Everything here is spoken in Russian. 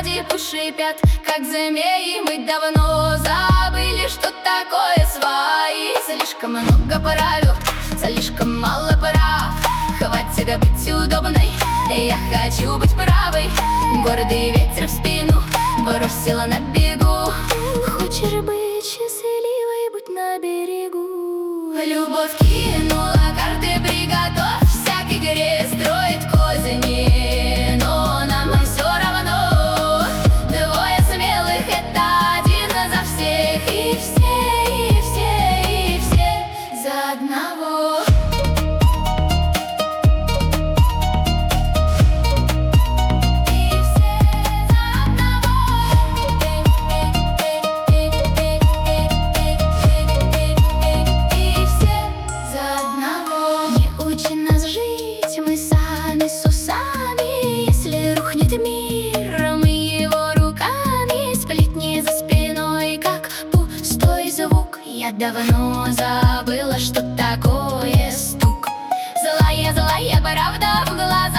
типу шипят, как змеи. Мы давно забыли, что такое свои. Слишком много правил, слишком мало прав. Хватит быть удобной, я хочу быть правой. Гордый ветер в спину бросила на бегу. Хочешь быть счастливой, будь на берегу. Любовь кинула карты, приготовь к игре, строит козни, но нам все равно. Двое смелых — это один за всех, и все, и все, и все за одного. Мир, мы его руками, сплетни за спиной, как пустой звук. Я давно забыла, что такое стук. Злая, злая правда в глазах.